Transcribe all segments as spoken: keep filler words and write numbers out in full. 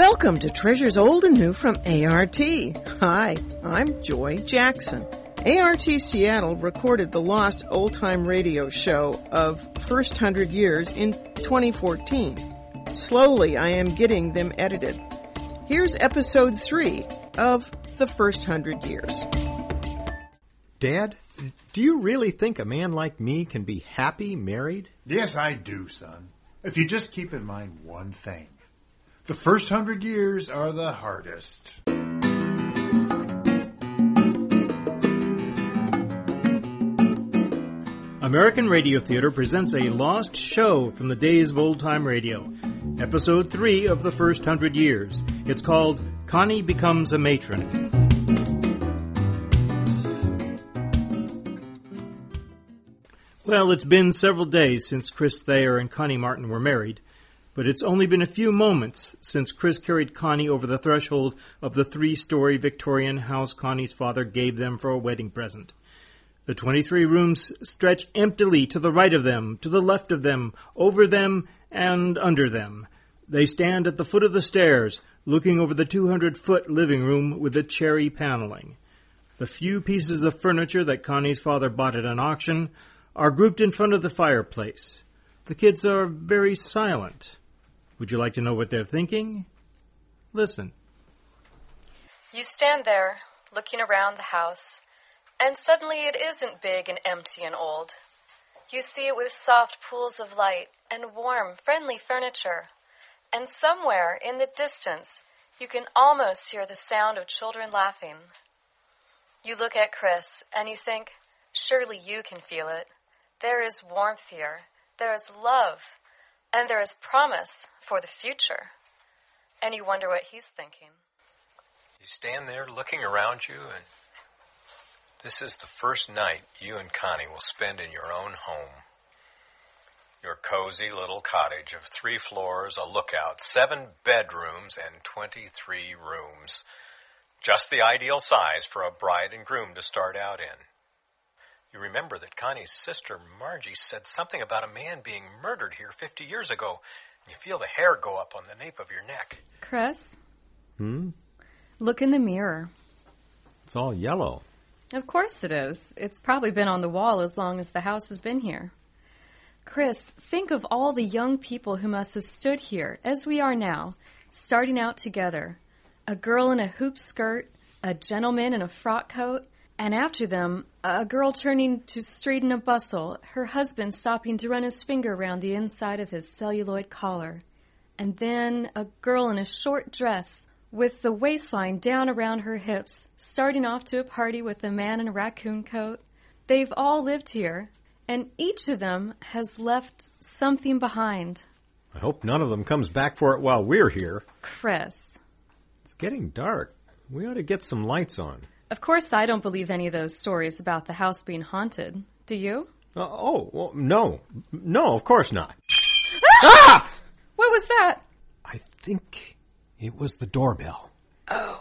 Welcome to Treasures Old and New from A R T. Hi, I'm Joy Jackson. A R T Seattle recorded the lost old-time radio show of First Hundred Years in twenty fourteen. Slowly, I am getting them edited. Here's episode three of The First Hundred Years. Dad, do you really think a man like me can be happy married? Yes, I do, son. If you just keep in mind one thing. The first hundred years are the hardest. American Radio Theater presents a lost show from the days of old-time radio. Episode three of The First Hundred Years. It's called Connie Becomes a Matron. Well, it's been several days since Chris Thayer and Connie Martin were married, but it's only been a few moments since Chris carried Connie over the threshold of the three-story Victorian house Connie's father gave them for a wedding present. The twenty-three rooms stretch emptily to the right of them, to the left of them, over them, and under them. They stand at the foot of the stairs, looking over the two hundred foot living room with the cherry paneling. The few pieces of furniture that Connie's father bought at an auction are grouped in front of the fireplace. The kids are very silent. Would you like to know what they're thinking? Listen. You stand there, looking around the house, and suddenly it isn't big and empty and old. You see it with soft pools of light and warm, friendly furniture. And somewhere in the distance, you can almost hear the sound of children laughing. You look at Chris, and you think, surely you can feel it. There is warmth here. There is love. And there is promise for the future. And you wonder what he's thinking. You stand there looking around you, and this is the first night you and Connie will spend in your own home. Your cozy little cottage of three floors, a lookout, seven bedrooms, and twenty-three rooms. Just the ideal size for a bride and groom to start out in. You remember that Connie's sister Margie said something about a man being murdered here fifty years ago, and you feel the hair go up on the nape of your neck. Chris? Hmm? Look in the mirror. It's all yellow. Of course it is. It's probably been on the wall as long as the house has been here. Chris, think of all the young people who must have stood here, as we are now, starting out together. A girl in a hoop skirt, a gentleman in a frock coat, and after them, a girl turning to straighten a bustle, her husband stopping to run his finger around the inside of his celluloid collar. And then a girl in a short dress, with the waistline down around her hips, starting off to a party with a man in a raccoon coat. They've all lived here, and each of them has left something behind. I hope none of them comes back for it while we're here. Chris. It's getting dark. We ought to get some lights on. Of course I don't believe any of those stories about the house being haunted. Do you? Uh, oh, well, no. No, of course not. Ah! What was that? I think it was the doorbell. Oh.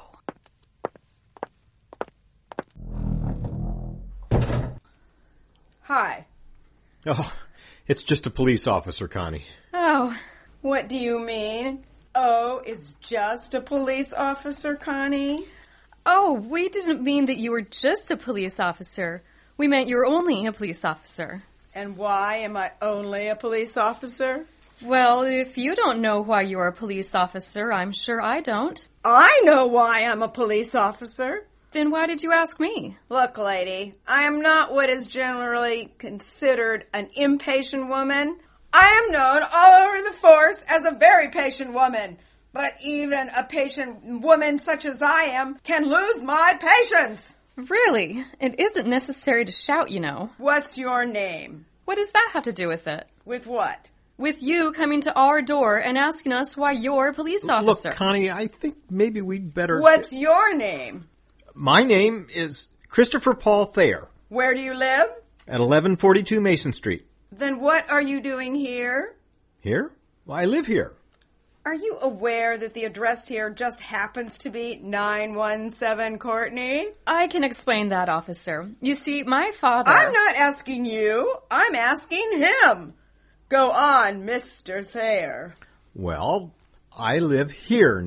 Hi. Oh, it's just a police officer, Connie. Oh. What do you mean? Oh, it's just a police officer, Connie? Oh, we didn't mean that you were just a police officer. We meant you were only a police officer. And why am I only a police officer? Well, if you don't know why you're a police officer, I'm sure I don't. I know why I'm a police officer. Then why did you ask me? Look, lady, I am not what is generally considered an impatient woman. I am known all over the force as a very patient woman. But even a patient woman such as I am can lose my patience. Really? It isn't necessary to shout, you know. What's your name? What does that have to do with it? With what? With you coming to our door and asking us why you're a police officer. Look, Connie, I think maybe we'd better... What's your name? My name is Christopher Paul Thayer. Where do you live? At eleven forty-two Mason Street. Then what are you doing here? Here? Well, I live here. Are you aware that the address here just happens to be nine one seven Courtney? I can explain that, officer. You see, my father... I'm not asking you. I'm asking him. Go on, Mister Thayer. Well, I live here now.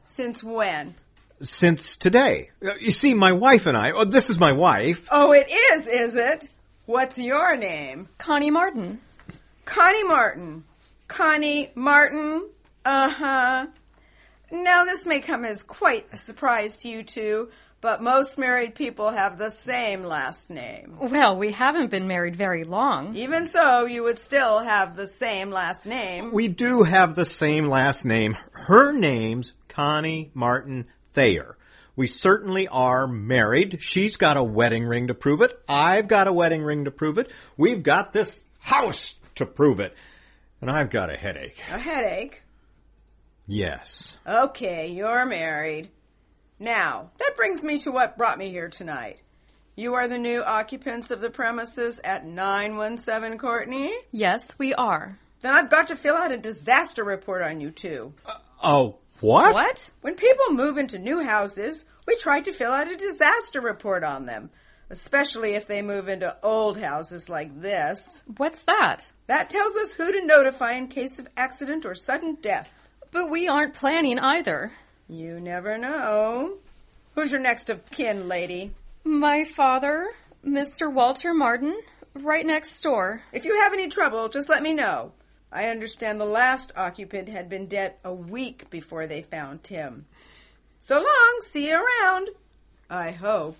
Since when? Since today. You see, my wife and I... Oh, this is my wife. Oh, it is, is it? What's your name? Connie Martin. Connie Martin. Connie Martin? Uh-huh. Now, this may come as quite a surprise to you two, but most married people have the same last name. Well, we haven't been married very long. Even so, you would still have the same last name. We do have the same last name. Her name's Connie Martin Thayer. We certainly are married. She's got a wedding ring to prove it. I've got a wedding ring to prove it. We've got this house to prove it. And I've got a headache. A headache? Yes. Okay, you're married. Now, that brings me to what brought me here tonight. You are the new occupants of the premises at nine one seven Courtney? Yes, we are. Then I've got to fill out a disaster report on you two. Uh, oh, what? What? When people move into new houses, we try to fill out a disaster report on them, especially if they move into old houses like this. What's that? That tells us who to notify in case of accident or sudden death. But we aren't planning either. You never know. Who's your next of kin, lady? My father, Mister Walter Martin, right next door. If you have any trouble, just let me know. I understand the last occupant had been dead a week before they found Tim. So long. See you around. I hope.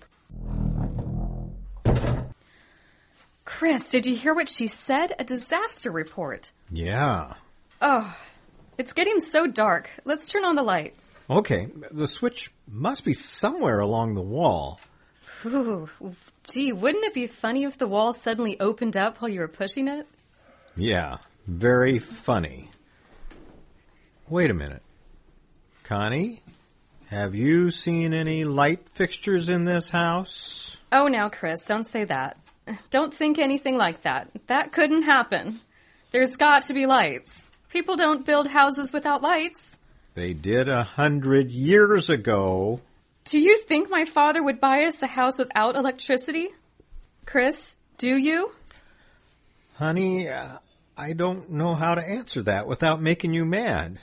Chris, did you hear what she said? A disaster report. Yeah. Oh, it's getting so dark. Let's turn on the light. Okay, the switch must be somewhere along the wall. Ooh, gee, wouldn't it be funny if the wall suddenly opened up while you were pushing it? Yeah, very funny. Wait a minute. Connie, have you seen any light fixtures in this house? Oh, now, Chris, don't say that. Don't think anything like that. That couldn't happen. There's got to be lights. People don't build houses without lights. They did a hundred years ago. Do you think my father would buy us a house without electricity? Chris, do you? Honey, uh, I don't know how to answer that without making you mad.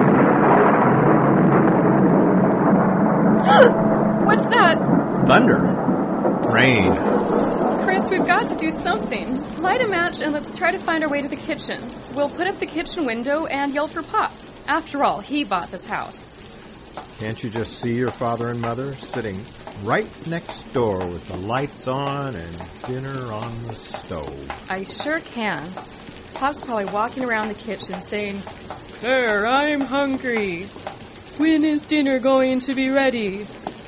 What's that? Thunder. Rain. Chris, we've got to do something. Light a match and let's try to find our way to the kitchen. We'll put up the kitchen window and yell for Pop. After all, he bought this house. Can't you just see your father and mother sitting right next door with the lights on and dinner on the stove? I sure can. Pop's probably walking around the kitchen saying, "There, I'm hungry. When is dinner going to be ready?"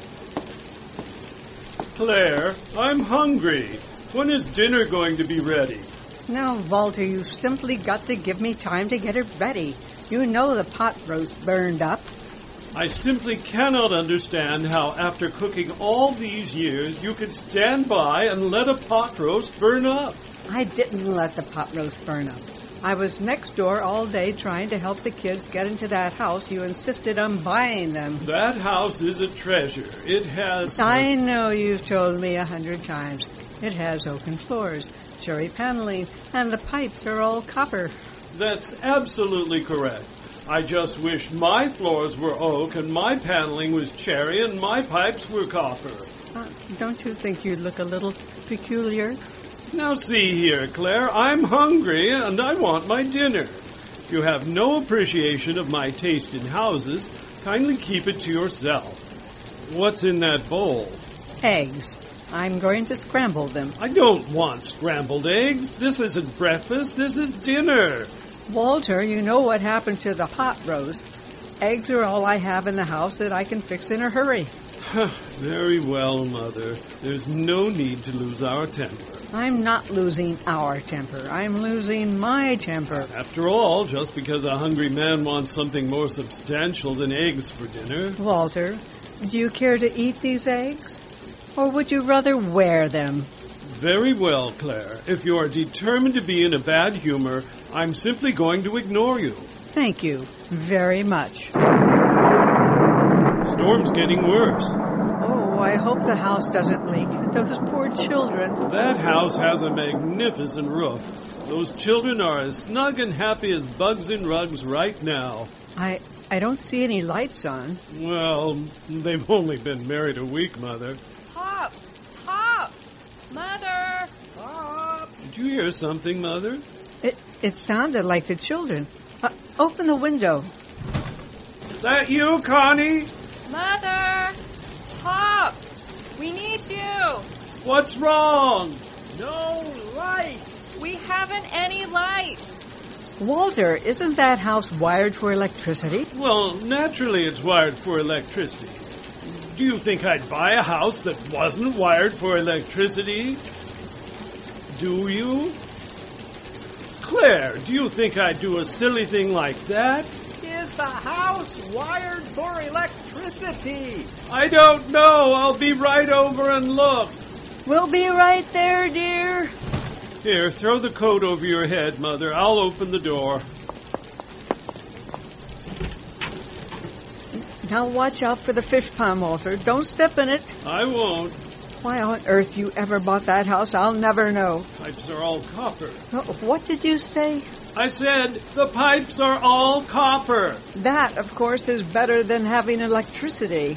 Claire, I'm hungry. When is dinner going to be ready? Now, Walter, you've simply got to give me time to get it ready. You know the pot roast burned up. I simply cannot understand how, after cooking all these years, you could stand by and let a pot roast burn up. I didn't let the pot roast burn up. I was next door all day trying to help the kids get into that house. You insisted on buying them. That house is a treasure. It has... I know you've told me a hundred times. It has oaken floors, cherry paneling, and the pipes are all copper. That's absolutely correct. I just wish my floors were oak and my paneling was cherry and my pipes were copper. Uh, don't you think you look a little peculiar? Now see here, Claire, I'm hungry and I want my dinner. You have no appreciation of my taste in houses. Kindly keep it to yourself. What's in that bowl? Eggs. I'm going to scramble them. I don't want scrambled eggs. This isn't breakfast. This is dinner. Walter, you know what happened to the pot roast. Eggs are all I have in the house that I can fix in a hurry. Very well, Mother. There's no need to lose our temper. I'm not losing our temper. I'm losing my temper. After all, just because a hungry man wants something more substantial than eggs for dinner. Walter, do you care to eat these eggs? Or would you rather wear them? Very well, Claire. If you are determined to be in a bad humor, I'm simply going to ignore you. Thank you very much. Storm's getting worse. Oh, I hope the house doesn't leak. Those poor children. That house has a magnificent roof. Those children are as snug and happy as bugs in rugs right now. I I don't see any lights on. Well, they've only been married a week, Mother. Pop! Pop! Mother! Pop! Did you hear something, Mother? It it sounded like the children. Uh, open the window. That you, Connie? Mother! Pop! We need you! What's wrong? No lights! We haven't any lights! Walter, isn't that house wired for electricity? Well, naturally it's wired for electricity. Do you think I'd buy a house that wasn't wired for electricity? Do you? Claire, do you think I'd do a silly thing like that? Is the house wired for electricity? I don't know. I'll be right over and look. We'll be right there, dear. Here, throw the coat over your head, Mother. I'll open the door. Now watch out for the fish pond, Walter. Don't step in it. I won't. Why on earth you ever bought that house, I'll never know. Pipes are all copper. Oh, what did you say? I said the pipes are all copper. That, of course, is better than having electricity.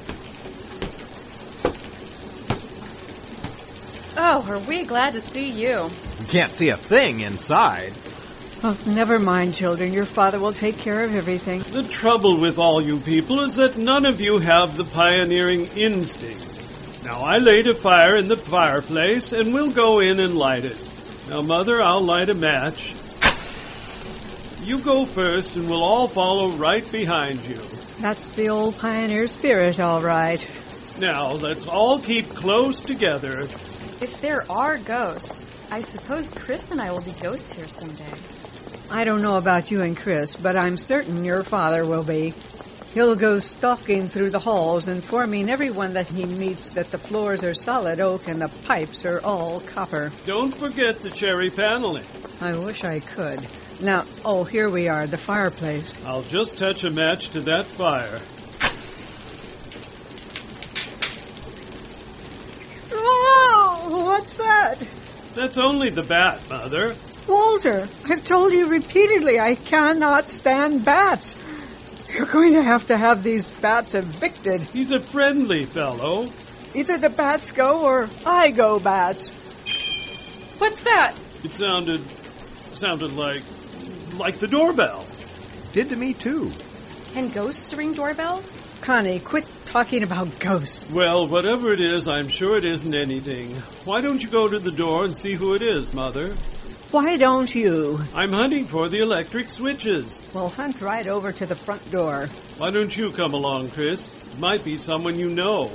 Oh, are we glad to see you. You can't see a thing inside. Oh, never mind, children. Your father will take care of everything. The trouble with all you people is that none of you have the pioneering instinct. Now, I laid a fire in the fireplace, and we'll go in and light it. Now, Mother, I'll light a match. You go first, and we'll all follow right behind you. That's the old pioneer spirit, all right. Now, let's all keep close together. If there are ghosts, I suppose Chris and I will be ghosts here someday. I don't know about you and Chris, but I'm certain your father will be. He'll go stalking through the halls, informing everyone that he meets that the floors are solid oak and the pipes are all copper. Don't forget the cherry paneling. I wish I could. Now, oh, here we are, the fireplace. I'll just touch a match to that fire. Whoa! What's that? That's only the bat, Mother. Walter, I've told you repeatedly I cannot stand bats. You're going to have to have these bats evicted. He's a friendly fellow. Either the bats go or I go bats. What's that? It sounded, sounded like, like the doorbell. Did to me, too. Can ghosts ring doorbells? Connie, quit talking about ghosts. Well, whatever it is, I'm sure it isn't anything. Why don't you go to the door and see who it is, Mother? Why don't you? I'm hunting for the electric switches. Well, hunt right over to the front door. Why don't you come along, Chris? It might be someone you know.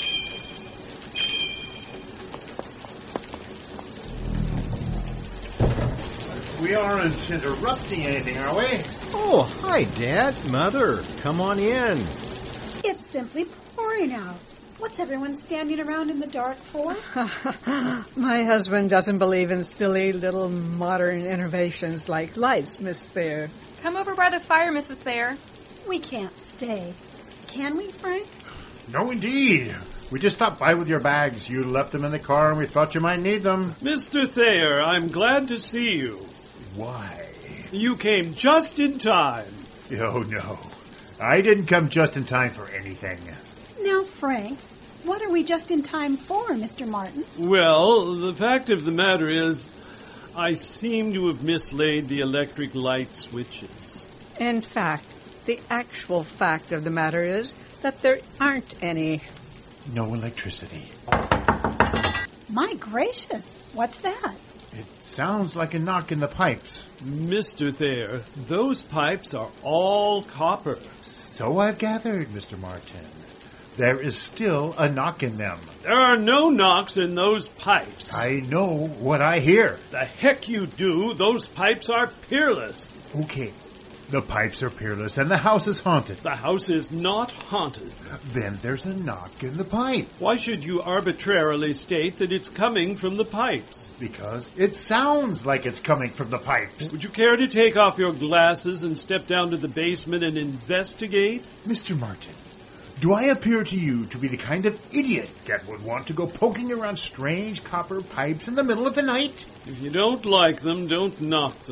We aren't interrupting anything, are we? Oh, hi, Dad. Mother, come on in. It's simply pouring out. What's everyone standing around in the dark for? My husband doesn't believe in silly little modern innovations like lights, Miss Thayer. Come over by the fire, Missus Thayer. We can't stay. Can we, Frank? No, indeed. We just stopped by with your bags. You left them in the car and we thought you might need them. Mister Thayer, I'm glad to see you. Why? You came just in time. Oh, no. I didn't come just in time for anything. Now, Frank, what are we just in time for, Mister Martin? Well, the fact of the matter is, I seem to have mislaid the electric light switches. In fact, the actual fact of the matter is that there aren't any. No electricity. My gracious, what's that? It sounds like a knock in the pipes. Mister Thayer, those pipes are all copper. So I've gathered, Mister Martin. There is still a knock in them. There are no knocks in those pipes. I know what I hear. The heck you do. Those pipes are peerless. Okay. The pipes are peerless and the house is haunted. The house is not haunted. Then there's a knock in the pipe. Why should you arbitrarily state that it's coming from the pipes? Because it sounds like it's coming from the pipes. Would you care to take off your glasses and step down to the basement and investigate? Mister Martin, do I appear to you to be the kind of idiot that would want to go poking around strange copper pipes in the middle of the night? If you don't like them, don't knock them.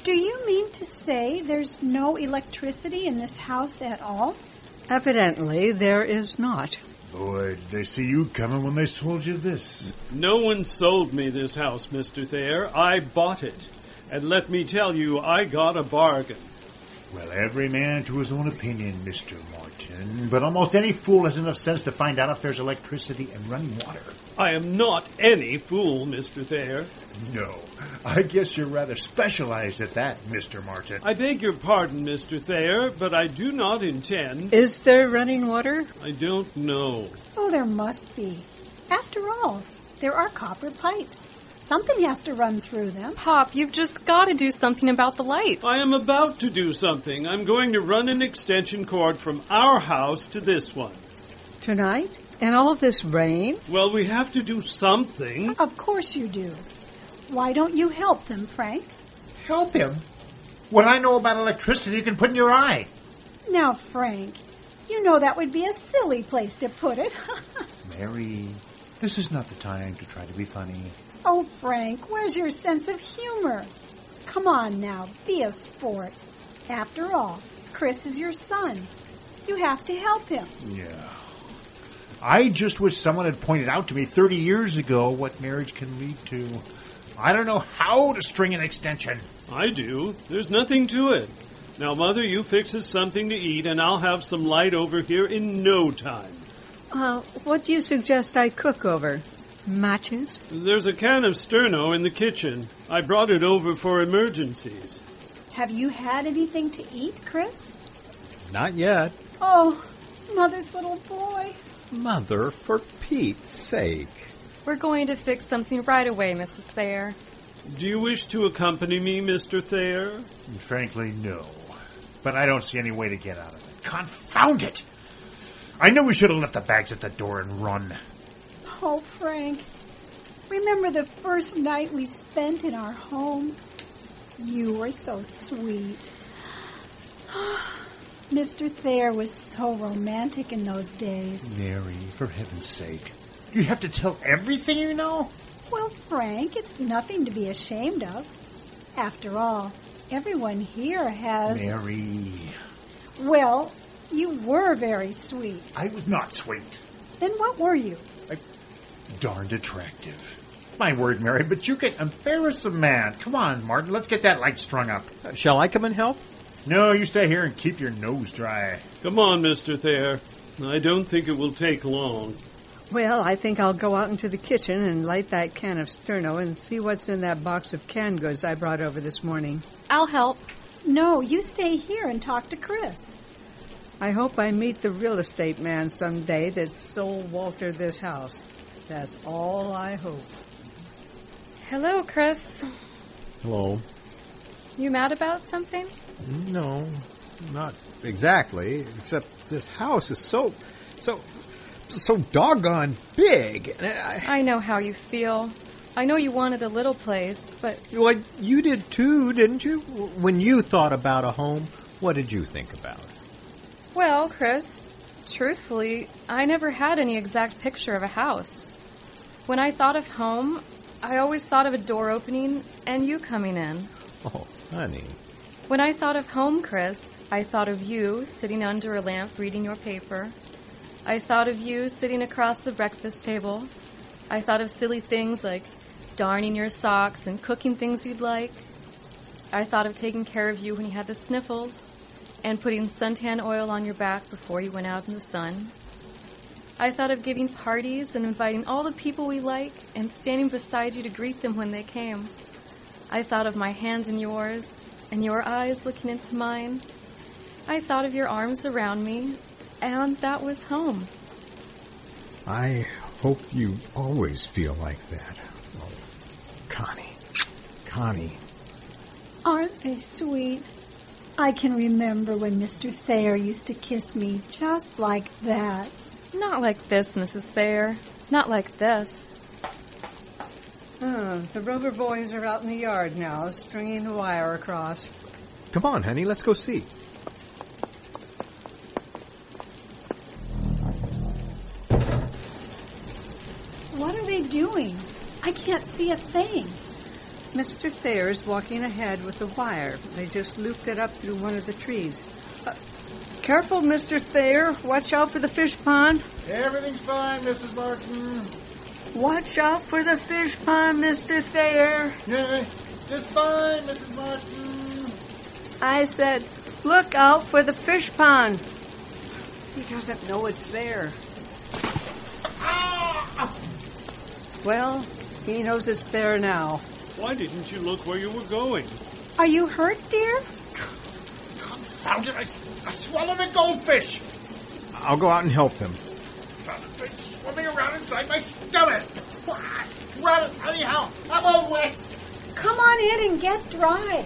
Do you mean to say there's no electricity in this house at all? Evidently, there is not. Boy, did they see you coming when they sold you this. No one sold me this house, Mister Thayer. I bought it. And let me tell you, I got a bargain. Well, every man to his own opinion, Mister Martin. But almost any fool has enough sense to find out if there's electricity and running water. I am not any fool, Mister Thayer. No. I guess you're rather specialized at that, Mister Martin. I beg your pardon, Mister Thayer, but I do not intend... Is there running water? I don't know. Oh, there must be. After all, there are copper pipes. Something has to run through them. Pop, you've just got to do something about the light. I am about to do something. I'm going to run an extension cord from our house to this one. Tonight? And all this rain? Well, we have to do something. Of course you do. Why don't you help them, Frank? Help him? What I know about electricity you can put in your eye. Now, Frank, you know that would be a silly place to put it. Mary, this is not the time to try to be funny. Oh, Frank, where's your sense of humor? Come on now, be a sport. After all, Chris is your son. You have to help him. Yeah. I just wish someone had pointed out to me thirty years ago what marriage can lead to. I don't know how to string an extension. I do. There's nothing to it. Now, Mother, you fix us something to eat, and I'll have some light over here in no time. Uh, what do you suggest I cook over? Matches? There's a can of Sterno in the kitchen. I brought it over for emergencies. Have you had anything to eat, Chris? Not yet. Oh, Mother's little boy. Mother, for Pete's sake. We're going to fix something right away, Missus Thayer. Do you wish to accompany me, Mister Thayer? Frankly, no. But I don't see any way to get out of it. Confound it! I knew we should have left the bags at the door and run. Oh, Frank, remember the first night we spent in our home? You were so sweet. Mister Thayer was so romantic in those days. Mary, for heaven's sake. You have to tell everything you know? Well, Frank, it's nothing to be ashamed of. After all, everyone here has... Mary. Well, you were very sweet. I was not sweet. Then what were you? I... Darned attractive. My word, Mary, but you can embarrass a man. Come on, Martin, let's get that light strung up. Uh, shall I come and help? No, you stay here and keep your nose dry. Come on, Mister Thayer. I don't think it will take long. Well, I think I'll go out into the kitchen and light that can of Sterno and see what's in that box of canned goods I brought over this morning. I'll help. No, you stay here and talk to Chris. I hope I meet the real estate man someday that sold Walter this house. That's all I hope. Hello, Chris. Hello. You mad about something? No, not exactly, except this house is so, so, so doggone big. I, I know how you feel. I know you wanted a little place, but... Well, you did too, didn't you? When you thought about a home, what did you think about? Well, Chris, truthfully, I never had any exact picture of a house. When I thought of home, I always thought of a door opening and you coming in. Oh, honey. When I thought of home, Chris, I thought of you sitting under a lamp reading your paper. I thought of you sitting across the breakfast table. I thought of silly things like darning your socks and cooking things you'd like. I thought of taking care of you when you had the sniffles and putting suntan oil on your back before you went out in the sun. I thought of giving parties and inviting all the people we like and standing beside you to greet them when they came. I thought of my hand in yours and your eyes looking into mine. I thought of your arms around me, and that was home. I hope you always feel like that. Oh, Connie. Connie. Aren't they sweet? I can remember when Mister Thayer used to kiss me just like that. Not like this, Missus Thayer. Not like this. Oh, the Rover boys are out in the yard now, stringing the wire across. Come on, honey, let's go see. What are they doing? I can't see a thing. Mister Thayer's walking ahead with the wire. They just looped it up through one of the trees. Uh, careful, Mister Thayer. Watch out for the fish pond. Everything's fine, Missus Martin. Watch out for the fish pond, Mister Thayer. Yeah, it's fine, Missus Martin. I said, look out for the fish pond. He doesn't know it's there. Ah! Well, he knows it's there now. Why didn't you look where you were going? Are you hurt, dear? Confound it, I, I swallowed a goldfish. I'll go out and help them. It's swimming around inside my stomach. Well, anyhow, I'm all wet. Come on in and get dry.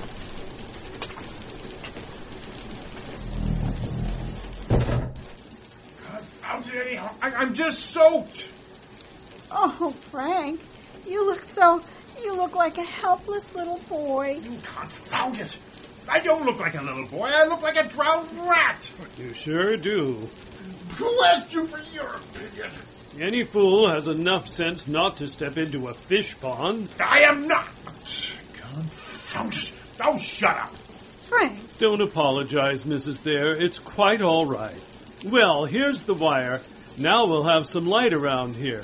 Confound it, anyhow. I, I'm just soaked. Oh, Frank, you look so... You look like a helpless little boy. Confound it. I don't look like a little boy. I look like a drowned rat. You sure do. Who asked you for your opinion? Any fool has enough sense not to step into a fish pond. I am not. Confound it. Oh, shut up. Frank. Don't apologize, Missus Thayer. It's quite all right. Well, here's the wire. Now we'll have some light around here.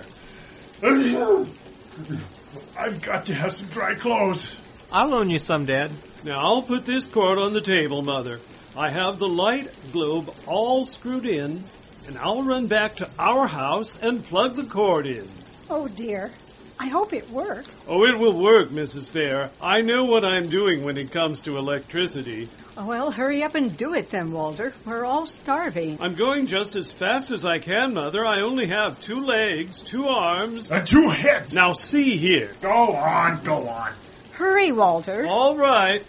I've got to have some dry clothes. I'll loan you some, Dad. Now, I'll put this cord on the table, Mother. I have the light globe all screwed in, and I'll run back to our house and plug the cord in. Oh, dear. I hope it works. Oh, it will work, Missus Thayer. I know what I'm doing when it comes to electricity. Well, hurry up and do it then, Walter. We're all starving. I'm going just as fast as I can, Mother. I only have two legs, two arms... And two heads. Now see here. Go on, go on. Hurry, Walter. All right.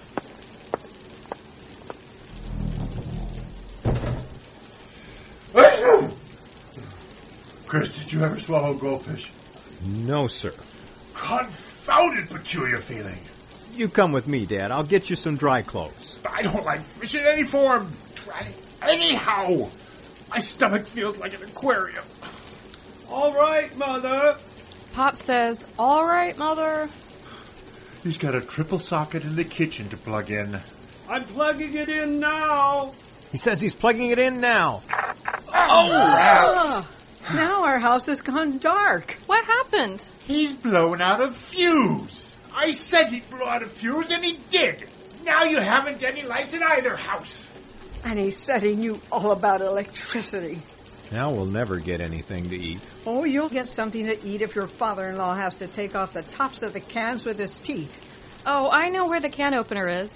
Chris, did you ever swallow goldfish? No, sir. Confounded peculiar feeling. You come with me, Dad. I'll get you some dry clothes. I don't like fish in any form. Try anyhow. My stomach feels like an aquarium. All right, Mother. Pop says, all right, Mother. He's got a triple socket in the kitchen to plug in. I'm plugging it in now. He says he's plugging it in now. Oh, Oh, now our house has gone dark. What happened? He's blown out a fuse. I said he'd blow out a fuse, and he did. Now you haven't any lights in either house. And he said he knew all about electricity. Now we'll never get anything to eat. Oh, you'll get something to eat if your father-in-law has to take off the tops of the cans with his teeth. Oh, I know where the can opener is.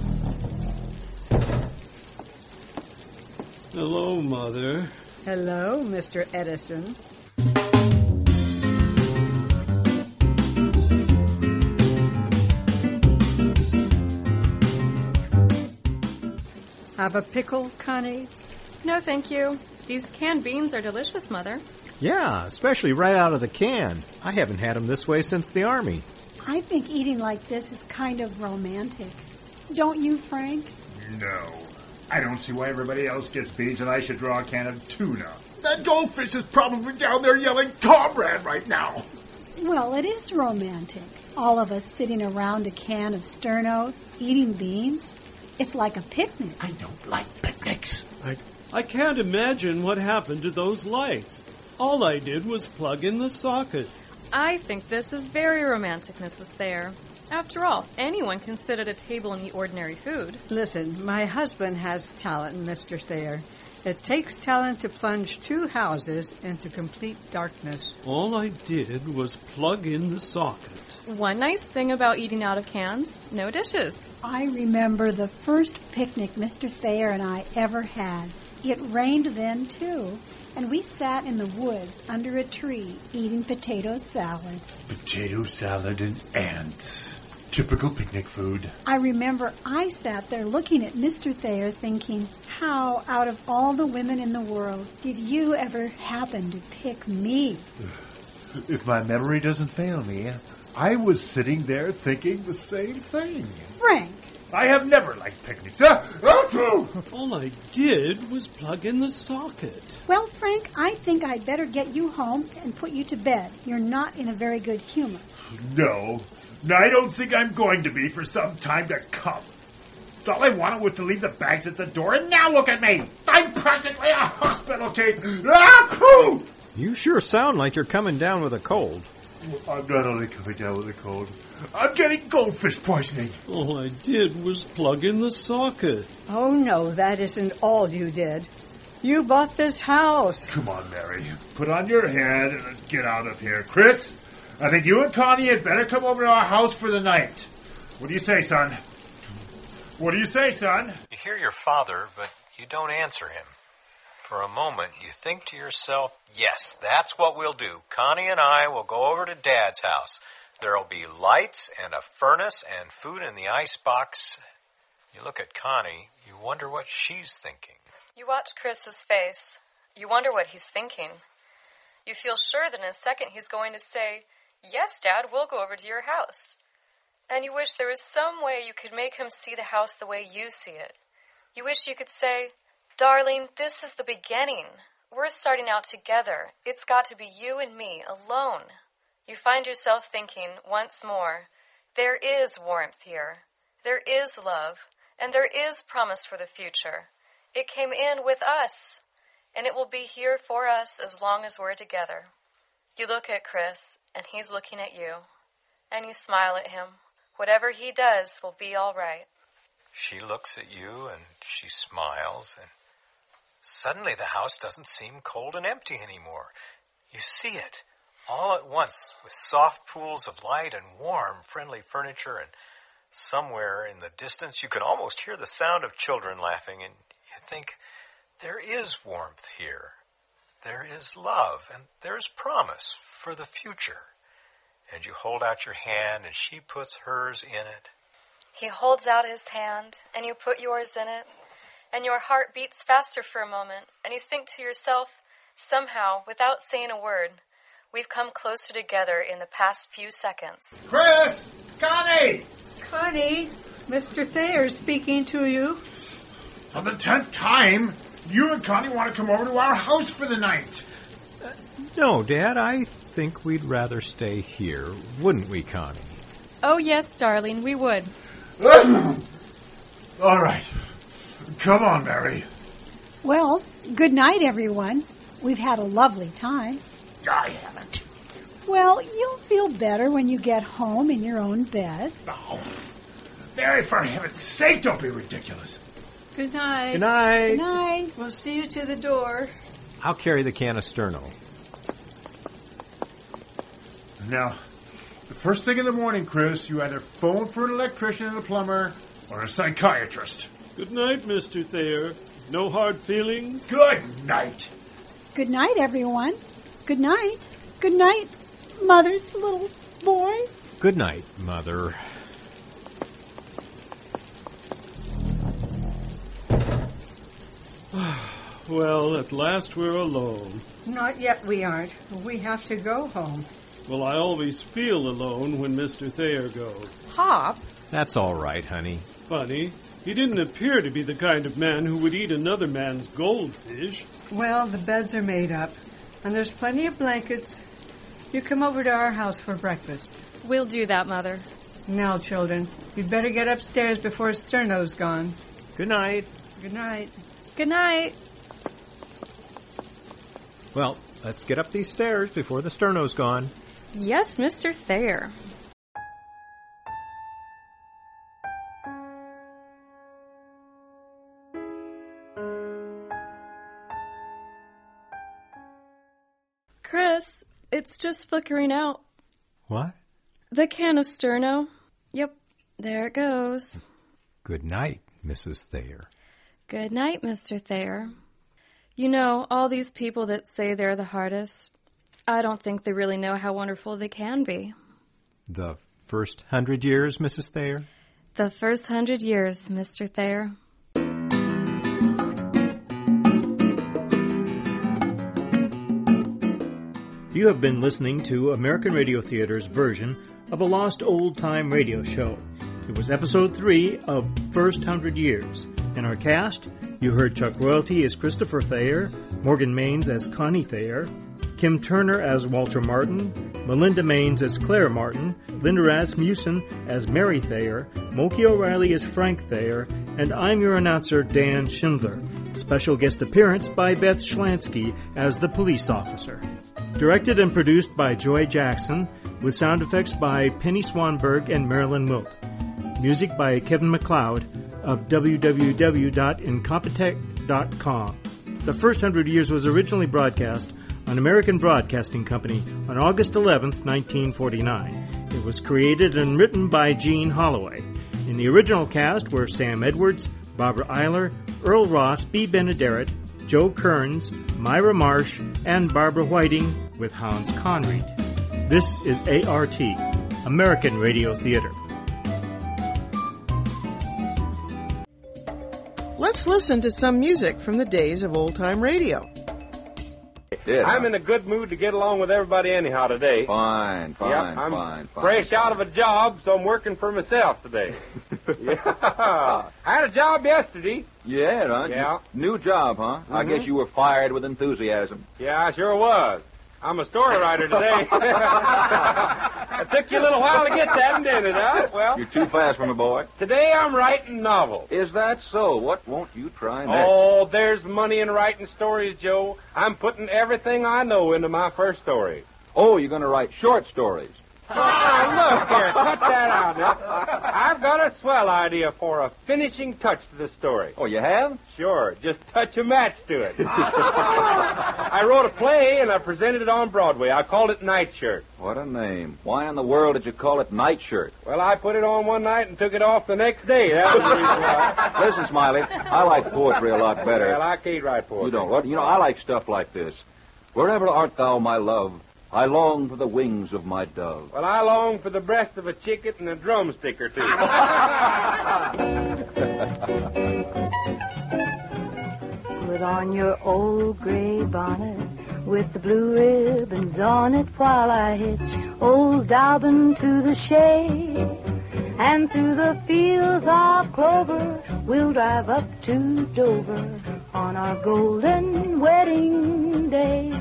Hello, Mother. Hello, Mister Edison. Have a pickle, Connie? No, thank you. These canned beans are delicious, Mother. Yeah, especially right out of the can. I haven't had them this way since the Army. I think eating like this is kind of romantic. Don't you, Frank? No. I don't see why everybody else gets beans and I should draw a can of tuna. That goldfish is probably down there yelling comrade right now. Well, it is romantic. All of us sitting around a can of sterno, eating beans. It's like a picnic. I don't like picnics. I, I can't imagine what happened to those lights. All I did was plug in the socket. I think this is very romantic, Missus Thayer. After all, anyone can sit at a table and eat ordinary food. Listen, my husband has talent, Mister Thayer. It takes talent to plunge two houses into complete darkness. All I did was plug in the socket. One nice thing about eating out of cans, no dishes. I remember the first picnic Mister Thayer and I ever had. It rained then, too, and we sat in the woods under a tree eating potato salad. Potato salad and ants. Typical picnic food. I remember I sat there looking at Mister Thayer thinking, how out of all the women in the world did you ever happen to pick me? If my memory doesn't fail me, I was sitting there thinking the same thing. Frank! I have never liked picnics. Ah, oh, All I did was plug in the socket. Well, Frank, I think I'd better get you home and put you to bed. You're not in a very good humor. no. No, I don't think I'm going to be for some time to come. All I wanted was to leave the bags at the door, and now look at me. I'm practically a hospital case. Ah, you sure sound like you're coming down with a cold. I'm not only coming down with a cold. I'm getting goldfish poisoning. All I did was plug in the socket. Oh, no, that isn't all you did. You bought this house. Come on, Mary. Put on your head and let's get out of here. Chris, I think you and Connie had better come over to our house for the night. What do you say, son? What do you say, son? You hear your father, but you don't answer him. For a moment, you think to yourself, yes, that's what we'll do. Connie and I will go over to Dad's house. There'll be lights and a furnace and food in the icebox. You look at Connie, you wonder what she's thinking. You watch Chris's face. You wonder what he's thinking. You feel sure that in a second he's going to say, yes, Dad, we'll go over to your house. And you wish there was some way you could make him see the house the way you see it. You wish you could say, darling, this is the beginning. We're starting out together. It's got to be you and me, alone. You find yourself thinking once more, there is warmth here. There is love. And there is promise for the future. It came in with us. And it will be here for us as long as we're together. You look at Chris, and he's looking at you. And you smile at him. Whatever he does will be all right. She looks at you and she smiles, and suddenly the house doesn't seem cold and empty anymore. You see it all at once with soft pools of light and warm, friendly furniture, and somewhere in the distance you can almost hear the sound of children laughing, and you think, there is warmth here. There is love, and there's promise for the future. And you hold out your hand, and she puts hers in it. He holds out his hand, and you put yours in it, and your heart beats faster for a moment, and you think to yourself, somehow, without saying a word, we've come closer together in the past few seconds. Chris! Connie! Connie, Mister Thayer speaking to you. For the tenth time, you and Connie want to come over to our house for the night. Uh, no, Dad, I think we'd rather stay here, wouldn't we, Connie? Oh, yes, darling, we would. All right. Come on, Mary. Well, good night, everyone. We've had a lovely time. I haven't. Well, you'll feel better when you get home in your own bed. Oh, Mary, for heaven's sake, don't be ridiculous. Good night. Good night. Good night. We'll see you to the door. I'll carry the can of Sterno. Now, the first thing in the morning, Chris, you either phone for an electrician and a plumber or a psychiatrist. Good night, Mister Thayer. No hard feelings? Good night. Good night, everyone. Good night. Good night, Mother's little boy. Good night, Mother. Well, at last we're alone. Not yet we aren't. We have to go home. Well, I always feel alone when Mister Thayer goes. Hop? That's all right, honey. Funny. He didn't appear to be the kind of man who would eat another man's goldfish. Well, the beds are made up, and there's plenty of blankets. You come over to our house for breakfast. We'll do that, Mother. Now, children, you'd better get upstairs before Sterno's gone. Good night. Good night. Good night. Well, let's get up these stairs before the Sterno's gone. Yes, Mister Thayer. Chris, it's just flickering out. What? The can of Sterno. Yep, there it goes. Good night, Missus Thayer. Good night, Mister Thayer. You know, all these people that say they're the hardest, I don't think they really know how wonderful they can be. The first hundred years, Missus Thayer? The first hundred years, Mister Thayer. You have been listening to American Radio Theater's version of a lost old-time radio show. It was episode three of First Hundred Years. In our cast, you heard Chuck Royalty as Christopher Thayer, Morgan Maines as Connie Thayer, Kim Turner as Walter Martin, Melinda Maines as Claire Martin, Linda Rasmussen as Mary Thayer, Moki O'Reilly as Frank Thayer, and I'm your announcer, Dan Schindler. Special guest appearance by Beth Schlansky as the police officer. Directed and produced by Joy Jackson, with sound effects by Penny Swanberg and Marilyn Wilt. Music by Kevin MacLeod of w w w dot incompetech dot com. The First Hundred Years was originally broadcast on American Broadcasting Company on August eleventh, nineteen forty-nine. It was created and written by Gene Holloway. In the original cast were Sam Edwards, Barbara Eiler, Earl Ross, B. Benaderet, Joe Kearns, Myra Marsh, and Barbara Whiting with Hans Conried. This is A R T, American Radio Theater. Let's listen to some music from the days of old-time radio. Yeah. I'm in a good mood to get along with everybody anyhow today. Fine, fine, yep, I'm fine, fine. fresh out of a job, so I'm working for myself today. Yeah. I had a job yesterday. Yeah, huh? Yeah. New job, huh? Mm-hmm. I guess you were fired with enthusiasm. Yeah, I sure was. I'm a story writer today. It took you a little while to get that, didn't it, huh? Well, you're too fast for me, boy. Today I'm writing novels. Is that so? What won't you try next? Oh, there's money in writing stories, Joe. I'm putting everything I know into my first story. Oh, you're going to write short stories. Oh, look here, cut that out now. I've got a swell idea for a finishing touch to the story. Oh, you have? Sure, just touch a match to it. I wrote a play and I presented it on Broadway. I called it Nightshirt. What a name. Why in the world did you call it Nightshirt? Well, I put it on one night and took it off the next day. That was the reason why. Listen, Smiley, I like poetry a lot better. Well, I can't write poetry. You don't? What? You know, I like stuff like this. Wherever art thou, my love, I long for the wings of my dove. Well, I long for the breast of a chicken and a drumstick or two. Put on your old gray bonnet with the blue ribbons on it while I hitch old Dobbin to the shade. And through the fields of clover we'll drive up to Dover on our golden wedding day.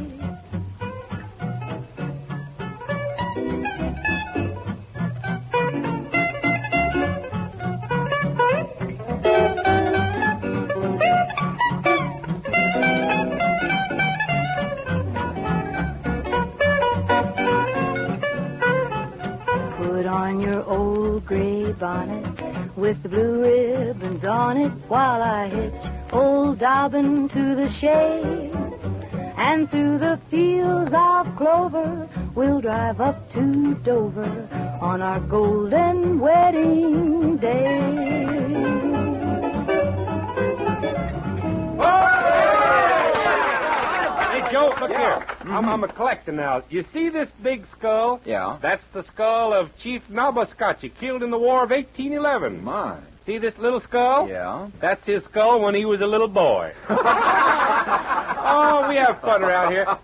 Bonnet with the blue ribbons on it while I hitch old Dobbin to the shade. And through the fields of clover we'll drive up to Dover on our golden wedding day. Joe, look yeah. here. Mm-hmm. I'm, I'm a collector now. You see this big skull? Yeah. That's the skull of Chief Nabascachi, killed in the War of eighteen eleven. My. See this little skull? Yeah. That's his skull when he was a little boy. Oh, we have fun around here.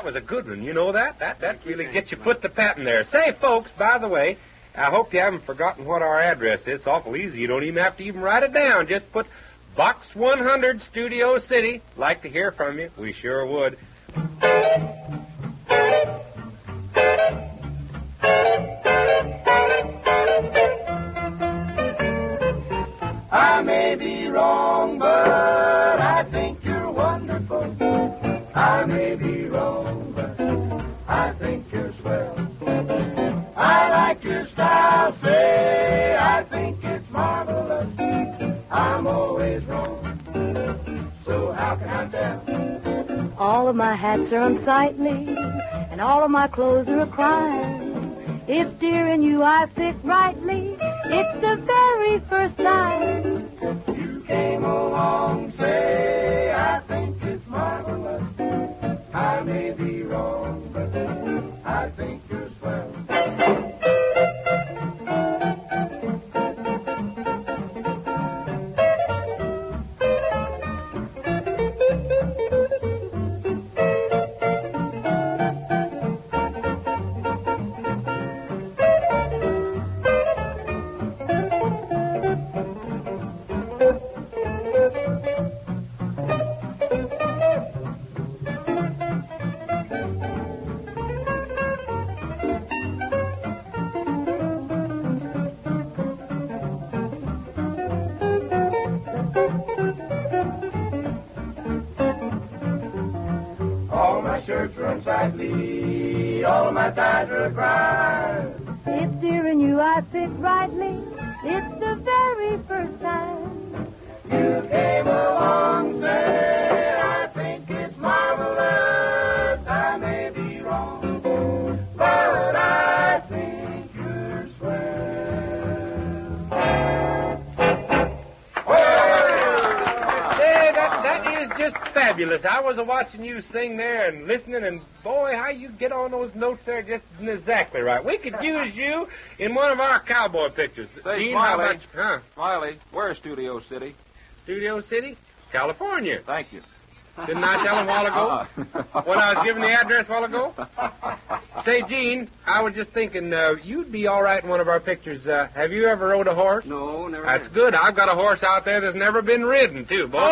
was a good one. You know that? That that really gets you put the pat in there. Say, folks, by the way, I hope you haven't forgotten what our address is. It's awful easy. You don't even have to even write it down. Just put Box one hundred, Studio City. Like to hear from you. We sure would. I may be wrong, but I think you're wonderful. I may be wrong, but I think you're swell. I like your style, say, I think it's marvelous. I'm always wrong, so how can I tell? All of my hats are unsightly, and all of my clothes are a crime. If, dear, in you I fit rightly, it's the very first time. You came along, say, I think it's marvelous. I may be wrong, but I think you're swell. Shirts are unsightly, all my ties are a crime. If, dear, in you I fit rightly, it's the very first time. You came along, say, I think it's marvelous. I may be wrong, but I think you're swell. Say, that, that is just fabulous. I was a-watching you sing there and listening, and boy, how you get on those notes there just exactly right. We could use you in one of our cowboy pictures. Say, Gene, how Smiley, about, huh? Smiley, where's Studio City? Studio City? California. Thank you. Didn't I tell him a while ago? Uh-uh. When I was giving the address a while ago? Say, Gene, I was just thinking, uh, you'd be all right in one of our pictures. Uh, have you ever rode a horse? No, never. That's good. I've got a horse out there that's never been ridden, too, boy.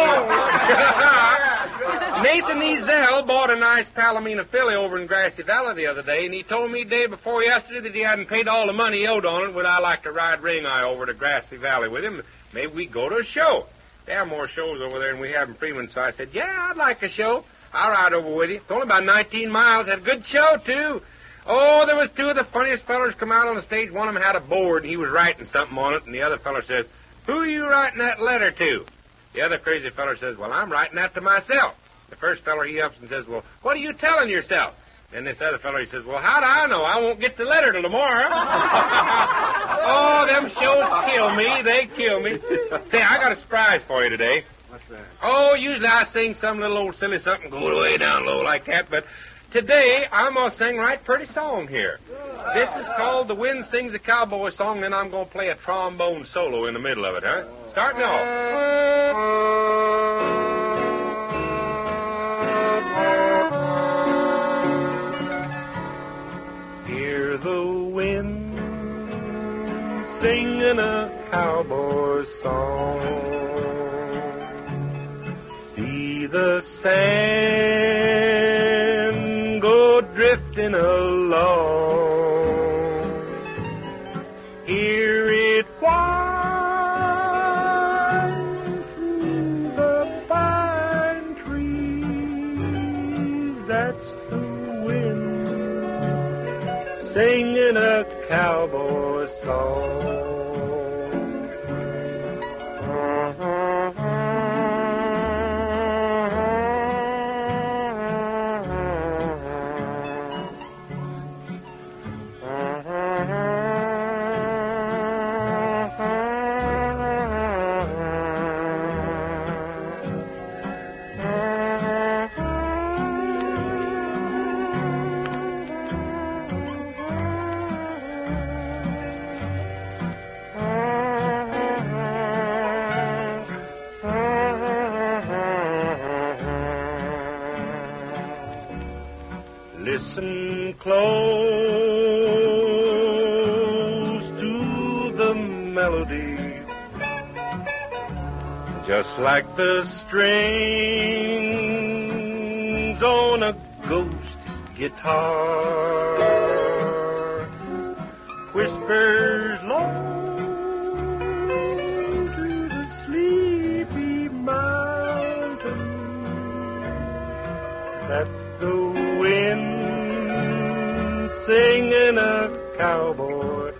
Oh. Nathan Ezel bought a nice Palomino filly over in Grassy Valley the other day, and he told me day before yesterday that he hadn't paid all the money he owed on it. Would I like to ride Ring Eye over to Grassy Valley with him? Maybe we go to a show. There are more shows over there than we have in Freeman, so I said, yeah, I'd like a show. I'll ride over with you. It's only about nineteen miles. Had a good show, too. Oh, there was two of the funniest fellers come out on the stage. One of them had a board, and he was writing something on it, and the other feller says, who are you writing that letter to? The other crazy feller says, well, I'm writing that to myself. The first feller, he ups and says, well, what are you telling yourself? Then this other feller, he says, well, how do I know? I won't get the letter till tomorrow. Oh, them shows kill me. They kill me. Say, I got a surprise for you today. What's that? Oh, usually I sing some little old silly something, go way down low like that, but today I'm going to sing a right pretty song here. This is called The Wind Sings a Cowboy Song, then I'm going to play a trombone solo in the middle of it, huh? Starting off. The wind singing a cowboy song. See the sand go drifting along. Hear it whine through the pine trees. That's the wind singing a cowboy song. just like the strings on a ghost guitar. Whispers long to the sleepy mountains. That's the wind singing a cowboy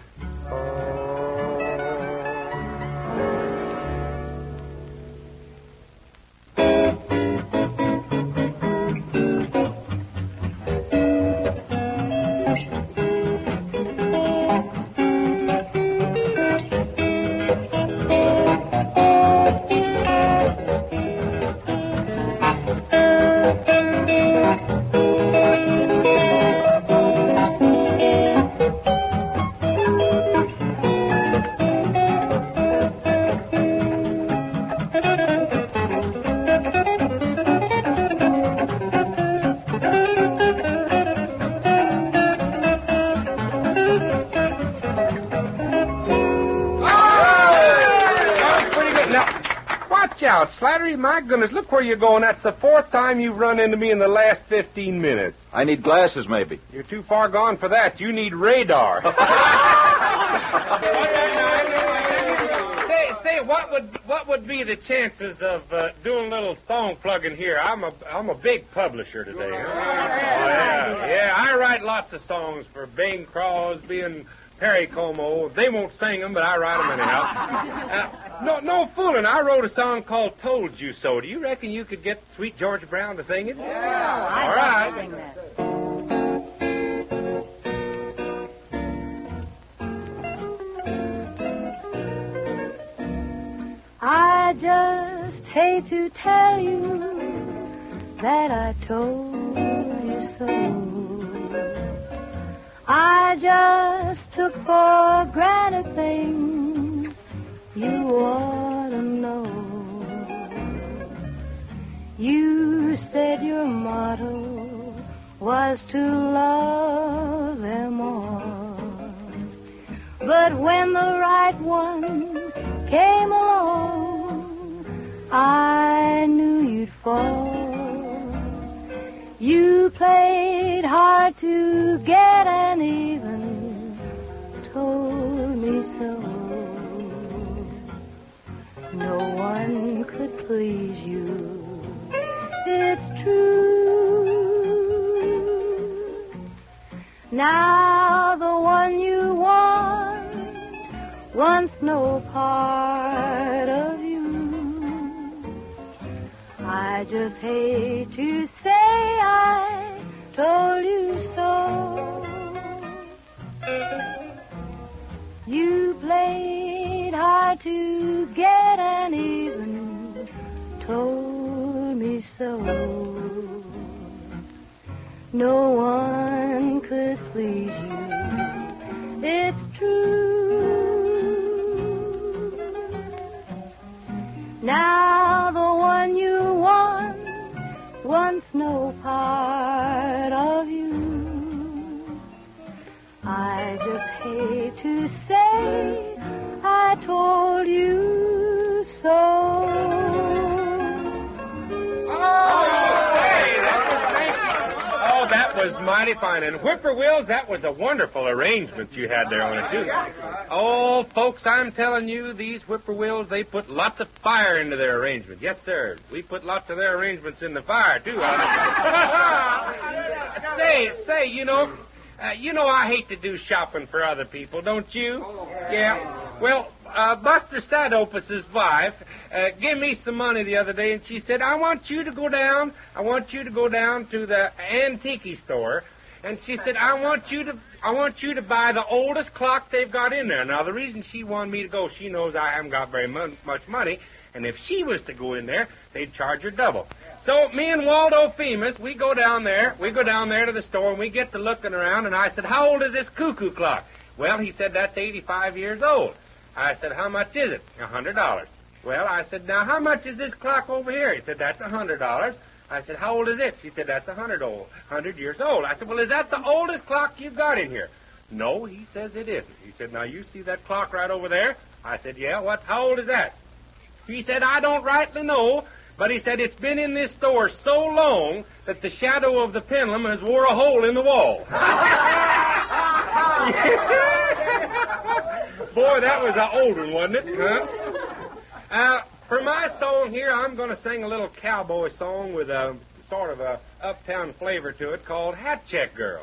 Slattery, my goodness, look where you're going. That's the fourth time you've run into me in the last fifteen minutes. I need glasses, maybe. You're too far gone for that. You need radar. say, say, what would what would be the chances of uh, doing a little song plugging here? I'm a I'm a big publisher today. Huh? Oh, yeah, yeah. I write lots of songs for Bing Crosby and Perry Como. They won't sing them, but I write them anyhow. Uh, no, no fooling. I wrote a song called "Told You So." Do you reckon you could get Sweet George Brown to sing it? Yeah, all right. Sing that. I just hate to tell you that I told you so. I just took for granted things you ought to know. You said your motto was to love them all. But when the right one came along, I knew you'd fall. You played hard to get and even told me so. No one could please you, it's true. Now the one you want wants no part of you. I just hate to say I told you so. You played hard to get and even told me so. No one could please you, it's true. Now the one you want wants no part of you. I just hate to say I told you so. Oh, that was mighty fine. And Whippoorwills, that was a wonderful arrangement you had there on it, too. Oh, folks, I'm telling you, these Whippoorwills, they put lots of fire into their arrangement. Yes, sir. We put lots of their arrangements in the fire, too. say, say, you know, uh, you know I hate to do shopping for other people, don't you? Yeah. Well, uh, Buster Sadopus's wife uh, gave me some money the other day, and she said, I want you to go down, I want you to go down to the antique store, and she said, I want you to I want you to buy the oldest clock they've got in there. Now, the reason she wanted me to go, she knows I haven't got very mon- much money, and if she was to go in there, they'd charge her double. So me and Waldo Femus, we go down there, we go down there to the store, and we get to looking around, and I said, how old is this cuckoo clock? Well, he said, that's eighty-five years old. I said, how much is it? A hundred dollars. Well, I said, now, how much is this clock over here? He said, that's a hundred dollars. I said, how old is it? She said, that's a hundred old, hundred years old. I said, well, is that the oldest clock you've got in here? No, he says it isn't. He said, now, you see that clock right over there? I said, yeah, what? How old is that? He said, I don't rightly know, but he said it's been in this store so long that the shadow of the pendulum has wore a hole in the wall. Boy, that was an old one, wasn't it? Huh? Uh, for my song here, I'm going to sing a little cowboy song with a sort of a uptown flavor to it called Hat Check Girl.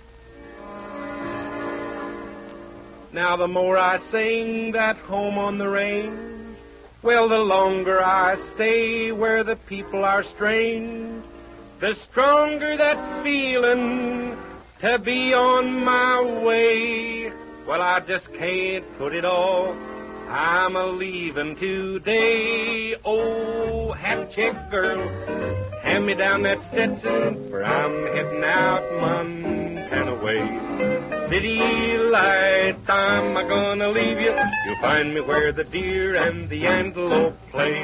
Now, the more I sing that home on the range, well, the longer I stay where the people are strange, the stronger that feeling to be on my way. Well, I just can't put it off. I'm a-leaving today. Oh, hat check girl, hand me down that Stetson, for I'm heading out Montana way. City lights, I'm a-gonna leave you. You'll find me where the deer and the antelope play.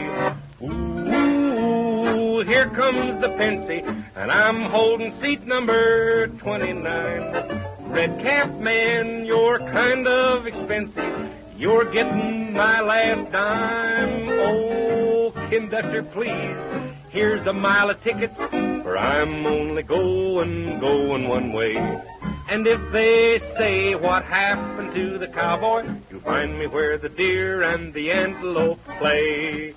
Ooh, here comes the Pensy, and I'm holding seat number twenty-nine. Red cap man, you're kind of expensive. You're getting my last dime. Oh, conductor, please, here's a mile of tickets, for I'm only going, going one way. And if they say what happened to the cowboy, you'll find me where the deer and the antelope play.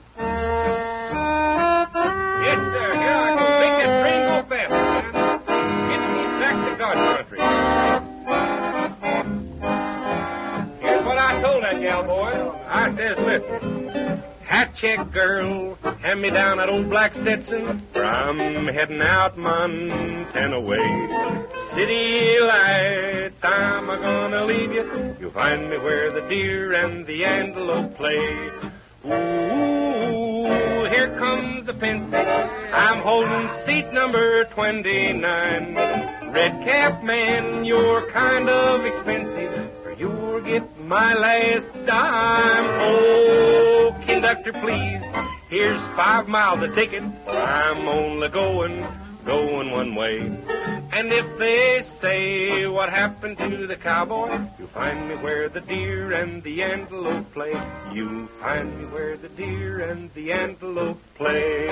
Yes, sir, here I go. Make that train go fast, man. Get me back to God's country. Here's what I told that gal boy. I says, listen, hat check girl, hand me down that old black Stetson, for I'm heading out Montana way. City lights, I'm a-gonna leave you. You'll find me where the deer and the antelope play. Ooh, here comes the Pensy. I'm holding seat number twenty-nine. Red cap man, you're kind of expensive, for you'll get my last dime. Oh, conductor, please, here's five miles of ticket. I'm only going, going one way. And if they say what happened to the cowboy, you'll find me where the deer and the antelope play. You'll find me where the deer and the antelope play.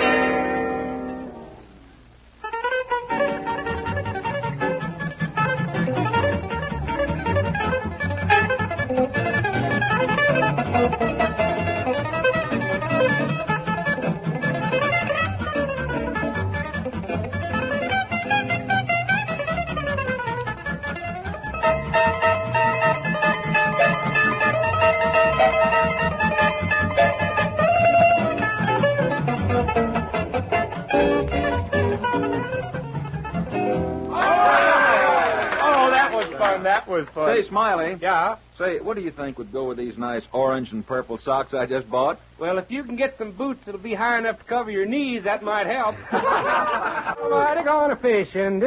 That was fun. Say, Smiley. Yeah? Say, what do you think would go with these nice orange and purple socks I just bought? Well, if you can get some boots that'll be high enough to cover your knees, that might help. Mighty going fishing.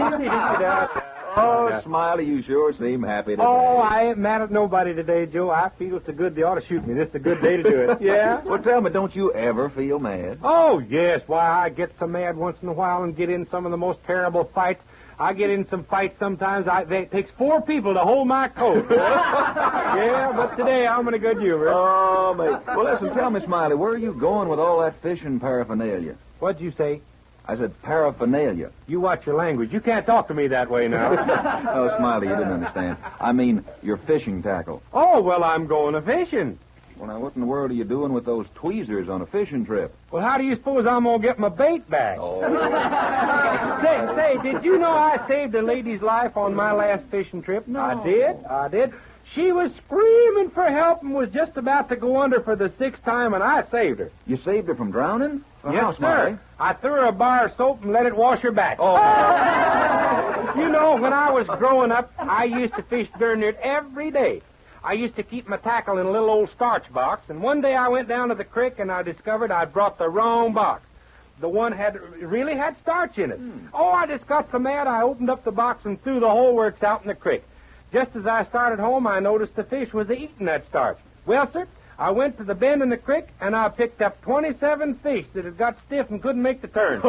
Oh, Smiley, you sure seem happy today. Oh, I ain't mad at nobody today, Joe. I feel so good they ought to shoot me. This is a good day to do it. Yeah? Well, tell me, don't you ever feel mad? Oh, yes. Why, I get so mad once in a while and get in some of the most terrible fights. I get in some fights sometimes. I, they, it takes four people to hold my coat. Yeah, but today I'm in a good humor. Oh, mate. Well, listen, tell me, Smiley, where are you going with all that fishing paraphernalia? What'd you say? I said paraphernalia. You watch your language. You can't talk to me that way now. Oh, Smiley, you didn't understand. I mean, your fishing tackle. Oh, well, I'm going a fishing. Well, now, what in the world are you doing with those tweezers on a fishing trip? Well, how do you suppose I'm going to get my bait back? Oh. say, say, did you know I saved a lady's life on my last fishing trip? No. I did, I did. She was screaming for help and was just about to go under for the sixth time, and I saved her. You saved her from drowning? Well, yes, how, Smiley? sir. I threw her a bar of soap and let it wash her back. Oh. You know, when I was growing up, I used to fish darn near every day. I used to keep my tackle in a little old starch box, and one day I went down to the creek and I discovered I'd brought the wrong box. The one had really had starch in it. Hmm. Oh, I just got so mad I opened up the box and threw the whole works out in the creek. Just as I started home, I noticed the fish was eating that starch. Well, sir, I went to the bend in the creek and I picked up twenty-seven fish that had got stiff and couldn't make the turn.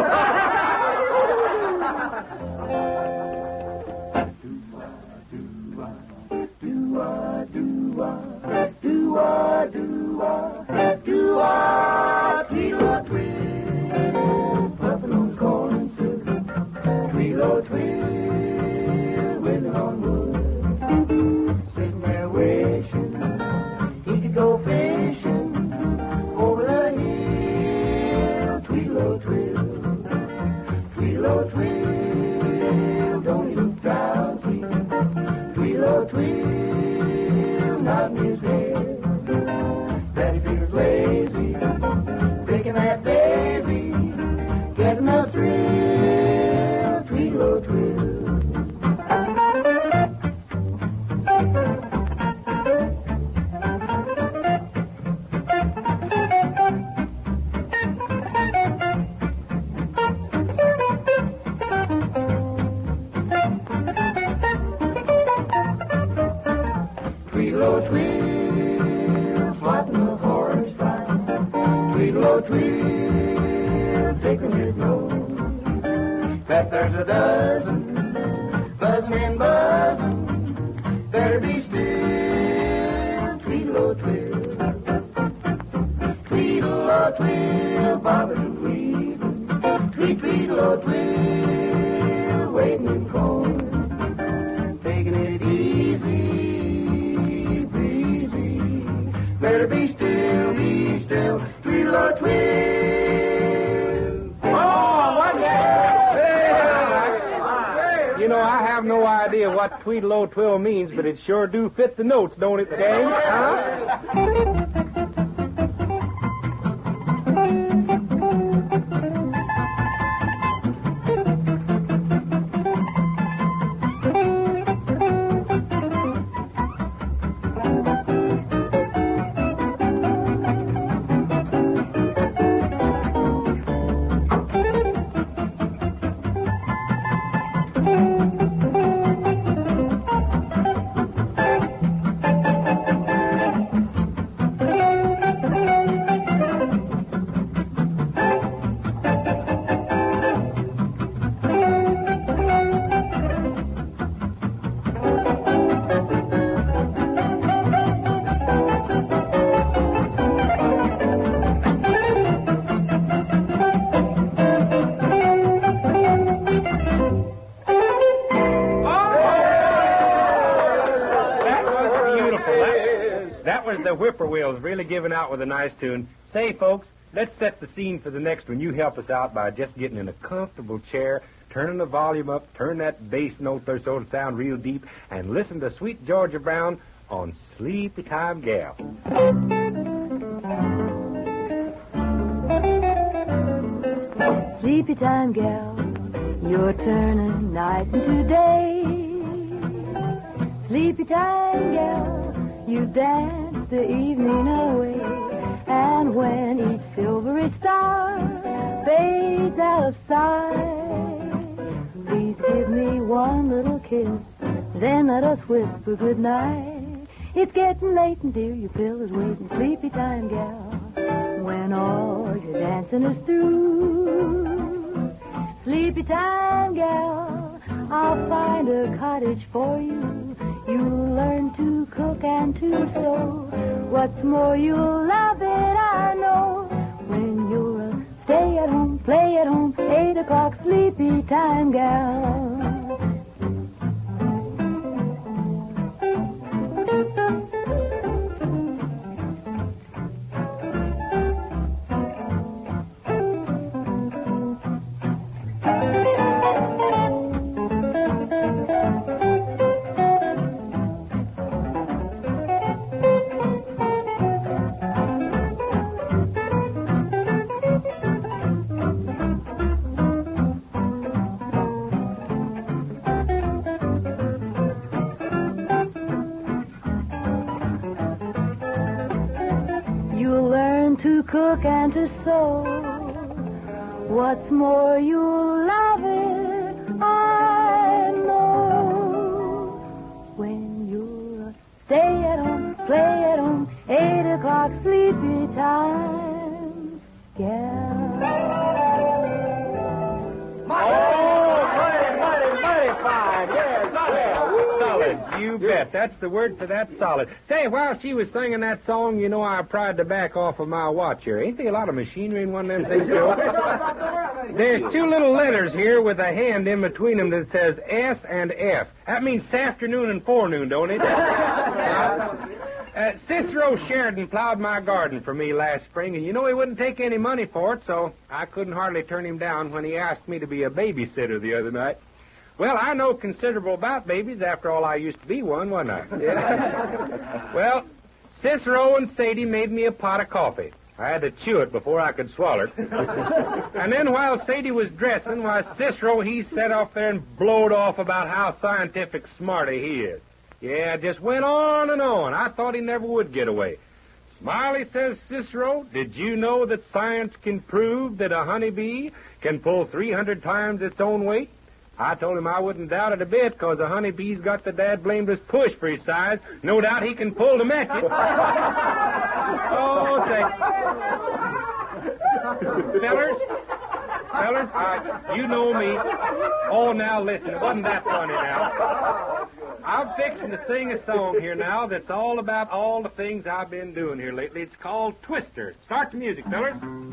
Do-ah, do-ah, do-ah, do-ah, do-ah. nodding his head. That he feels lazy, picking that daisy, getting a thrill, Tweedle Twill. Tweedle Twill, swatting the horse fine. Tweedle Twill, taking his nose. Bet there's a dozen, buzzing and buzzing. Better be still, Tweedle Twill. Tweedle Twill, bobbing and weaving. Tweed Tweedle Twill, waiting and calling. Taking it easy. Better be still, be still, Tweedle Twill. Oh, what You know, I have no idea what Tweedle Twill means, but it sure do fit the notes, don't it, James? Huh? The whippoorwills really giving out with a nice tune. Say, folks, let's set the scene for the next one. You help us out by just getting in a comfortable chair, turning the volume up, turn that bass note there so it'll sound real deep, and listen to Sweet Georgia Brown on Sleepy Time Gal. Sleepy time gal, you're turning night into day. Sleepy time gal, you dance the evening away, and when each silvery star fades out of sight, please give me one little kiss, then let us whisper goodnight. It's getting late and dear, your pill is waiting, sleepy time gal, when all your dancing is through. Sleepy time gal, I'll find a cottage for you. You'll learn to cook and to sew. What's more, you'll love it, I know. When you're a stay-at-home, play-at-home, eight o'clock sleepy time gal. Cook and to sew. What's more, you'll love it, I know. When you're a stay-at-home, play-at-home, eight o'clock sleepy time gal. Mighty, mighty, mighty fine. Yes, well, solid. You bet. That's the word for that, solid. Say, while she was singing that song, you know I pried the back off of my watch here. Ain't there a lot of machinery in one of them things, Joe? There's two little letters here with a hand in between them that says S and F. That means s'afternoon and forenoon, don't it? Uh, Cicero Sheridan plowed my garden for me last spring, and you know he wouldn't take any money for it, so I couldn't hardly turn him down when he asked me to be a babysitter the other night. Well, I know considerable about babies. After all, I used to be one, wasn't I? Yeah. Well, Cicero and Sadie made me a pot of coffee. I had to chew it before I could swallow it. And then while Sadie was dressing, why, Cicero, he sat up there and blowed off about how scientific smarty he is. Yeah, just went on and on. I thought he never would get away. Smiley says, Cicero, did you know that science can prove that a honeybee can pull three hundred times its own weight? I told him I wouldn't doubt it a bit, because a honeybee's got the dad-blamedest push for his size. No doubt he can pull to match it. Oh, say. Fellers, fellers, uh, you know me. Oh, now listen, it wasn't that funny now. I'm fixing to sing a song here now that's all about all the things I've been doing here lately. It's called Twister. Start the music, fellers.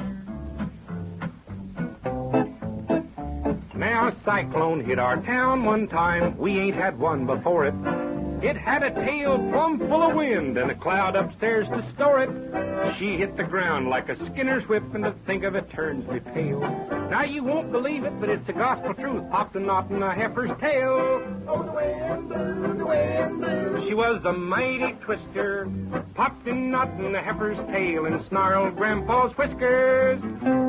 Now, a cyclone hit our town one time. We ain't had one before it. It had a tail plumb full of wind and a cloud upstairs to store it. She hit the ground like a Skinner's whip, and to think of it turns me pale. Now, you won't believe it, but it's a gospel truth. Popped a knot in a heifer's tail. Oh, the wind blew, the wind blew. She was a mighty twister. Popped a knot in a heifer's tail and snarled Grandpa's whiskers.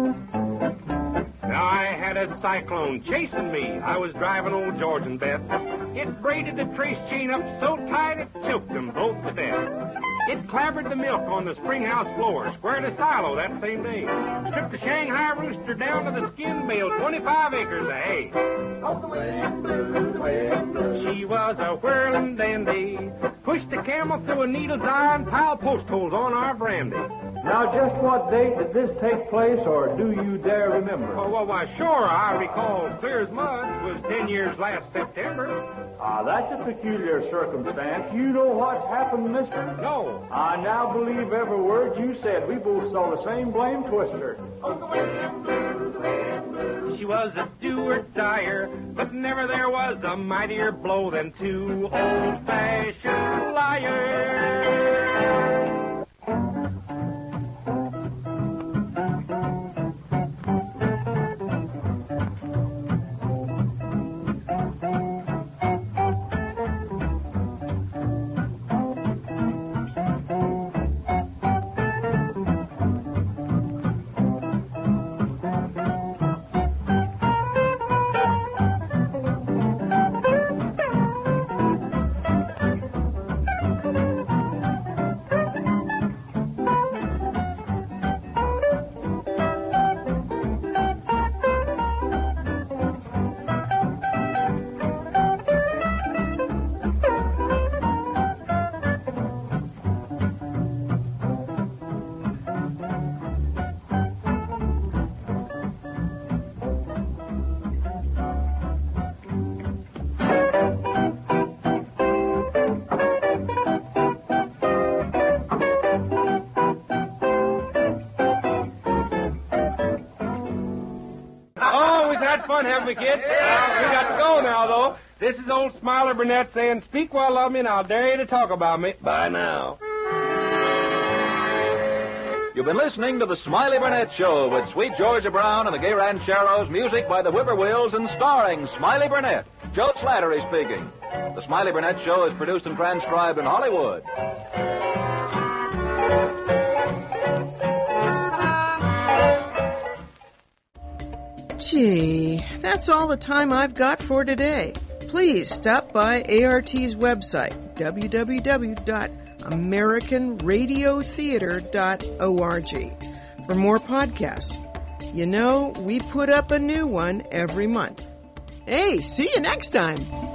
Now, I had a cyclone chasing me. I was driving old George and Beth. It braided the trace chain up so tight it choked them both to death. It clabbered the milk on the spring house floor, squared a silo that same day, stripped the Shanghai rooster down to the skin, baled twenty-five acres of hay. Oh, the wind blew, the wind blew. She was a whirling dandy, pushed a camel through a needle's eye and piled post holes on our brandy. Now, just what date did this take place, or do you dare remember? Oh, well, why, sure, I recall clear as mud. It was ten years last September. Ah, that's a peculiar circumstance. You know what's happened, mister? No. I now believe every word you said. We both saw the same blame twister. Oh, the wind blew, the wind blew. She was a do-or-dyer, but never there was a mightier blow than two old-fashioned liars. Haven't we, kids? Yeah. We got to go now, though. This is old Smiler Burnett saying, speak well of me, and I'll dare you to talk about me. Bye now. You've been listening to the Smiley Burnett Show with Sweet Georgia Brown and the Gay Rancheros, music by the Whippoorwills, and starring Smiley Burnett. Joe Slattery speaking. The Smiley Burnett Show is produced and transcribed in Hollywood. Gee, that's all the time I've got for today. Please stop by A R T's website, w w w dot american radio theater dot org, for more podcasts. You know, we put up a new one every month. Hey, see you next time.